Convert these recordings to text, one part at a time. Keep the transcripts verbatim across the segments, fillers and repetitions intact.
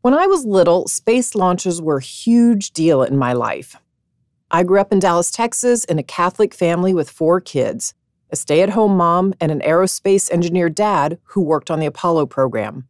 When I was little, space launches were a huge deal in my life. I grew up in Dallas, Texas, in a Catholic family with four kids, a stay-at-home mom, and an aerospace engineer dad who worked on the Apollo program.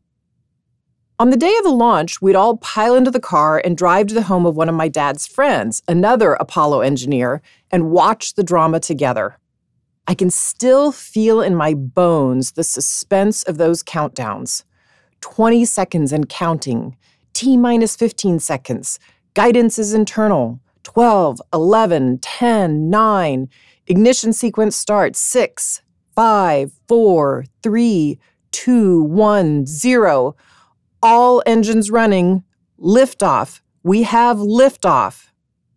On the day of the launch, we'd all pile into the car and drive to the home of one of my dad's friends, another Apollo engineer, and watch the drama together. I can still feel in my bones the suspense of those countdowns. twenty seconds and counting. T minus fifteen seconds. Guidance is internal. twelve, eleven, ten, nine. Ignition sequence starts. six, five, four, three, two, one, zero. All engines running. Liftoff. We have liftoff.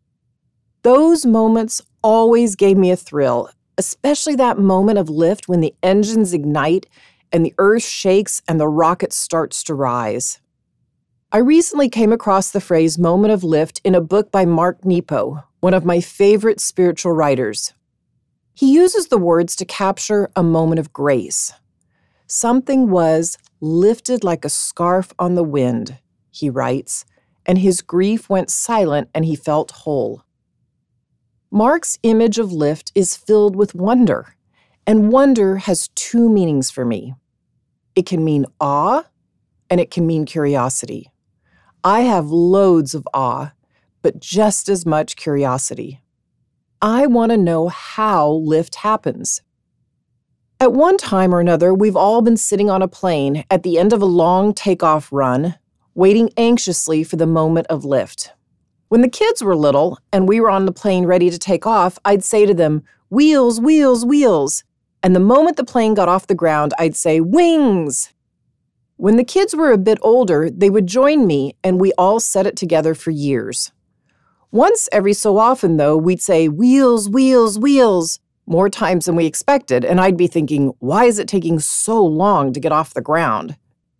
Those moments always gave me a thrill, especially that moment of lift when the engines ignite and the earth shakes and the rocket starts to rise. I recently came across the phrase moment of lift in a book by Mark Nepo, one of my favorite spiritual writers. He uses the words to capture a moment of grace. Something was lifted like a scarf on the wind, he writes, and his grief went silent and he felt whole. Mark's image of lift is filled with wonder, and wonder has two meanings for me. It can mean awe, and it can mean curiosity. I have loads of awe, but just as much curiosity. I want to know how lift happens. At one time or another, we've all been sitting on a plane at the end of a long takeoff run, waiting anxiously for the moment of lift. When the kids were little and we were on the plane ready to take off, I'd say to them, "Wheels, wheels, wheels." And the moment the plane got off the ground, I'd say, "Wings." When the kids were a bit older, they would join me and we all said it together for years. Once every so often, though, we'd say, "Wheels, wheels, wheels," more times than we expected, and I'd be thinking, why is it taking so long to get off the ground?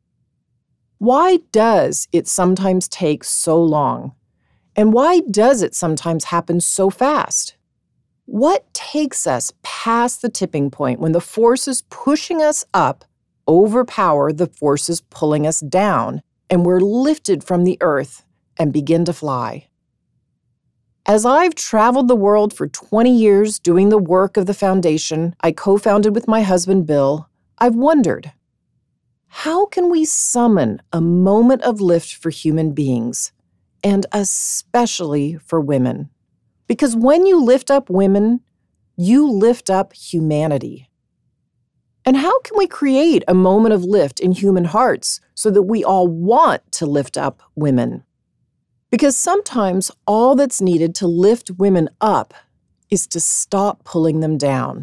Why does it sometimes take so long? And why does it sometimes happen so fast? What takes us past the tipping point when the forces pushing us up overpower the forces pulling us down, and we're lifted from the earth and begin to fly? As I've traveled the world for twenty years doing the work of the foundation I co-founded with my husband, Bill, I've wondered, how can we summon a moment of lift for human beings, and especially for women? Because when you lift up women, you lift up humanity. And how can we create a moment of lift in human hearts so that we all want to lift up women? Because sometimes all that's needed to lift women up is to stop pulling them down.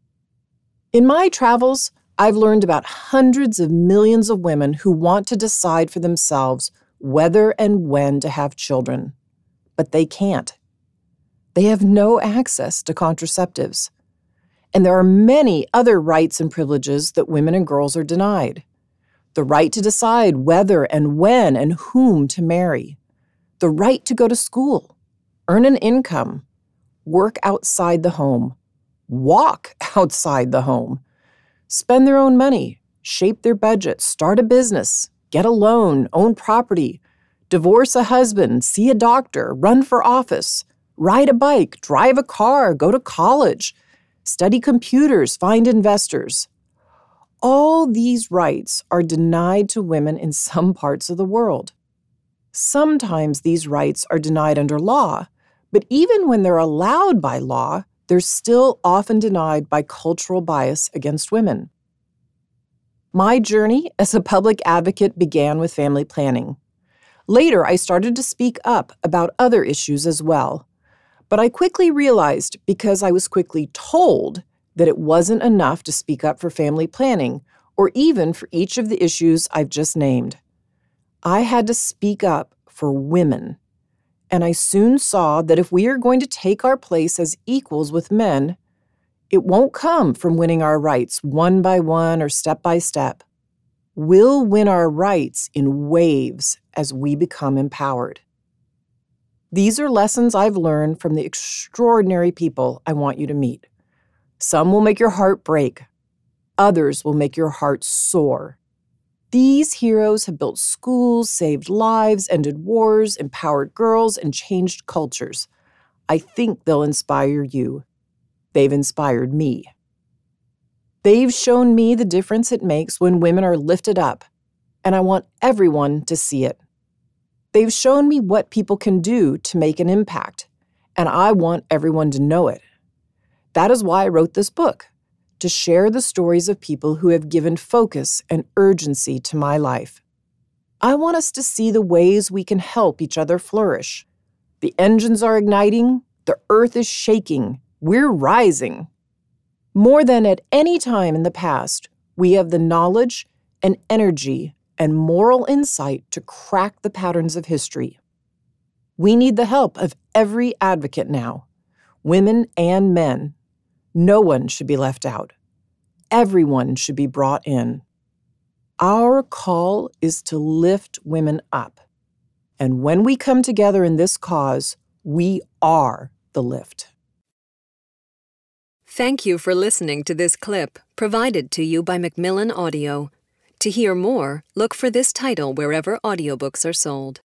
In my travels, I've learned about hundreds of millions of women who want to decide for themselves whether and when to have children, but they can't. They have no access to contraceptives. And there are many other rights and privileges that women and girls are denied. The right to decide whether and when and whom to marry. The right to go to school, earn an income, work outside the home, walk outside the home, spend their own money, shape their budget, start a business, get a loan, own property, divorce a husband, see a doctor, run for office, ride a bike, drive a car, go to college, study computers, find investors. All these rights are denied to women in some parts of the world. Sometimes these rights are denied under law, but even when they're allowed by law, they're still often denied by cultural bias against women. My journey as a public advocate began with family planning. Later, I started to speak up about other issues as well. But I quickly realized, because I was quickly told, that it wasn't enough to speak up for family planning, or even for each of the issues I've just named. I had to speak up for women. And I soon saw that if we are going to take our place as equals with men, it won't come from winning our rights one by one or step by step. We'll win our rights in waves as we become empowered. These are lessons I've learned from the extraordinary people I want you to meet. Some will make your heart break. Others will make your heart soar. These heroes have built schools, saved lives, ended wars, empowered girls, and changed cultures. I think they'll inspire you. They've inspired me. They've shown me the difference it makes when women are lifted up, and I want everyone to see it. They've shown me what people can do to make an impact, and I want everyone to know it. That is why I wrote this book, to share the stories of people who have given focus and urgency to my life. I want us to see the ways we can help each other flourish. The engines are igniting, the earth is shaking, we're rising. More than at any time in the past, we have the knowledge and energy and moral insight to crack the patterns of history. We need the help of every advocate now, women and men. No one should be left out. Everyone should be brought in. Our call is to lift women up. And when we come together in this cause, we are the lift. Thank you for listening to this clip provided to you by Macmillan Audio. To hear more, look for this title wherever audiobooks are sold.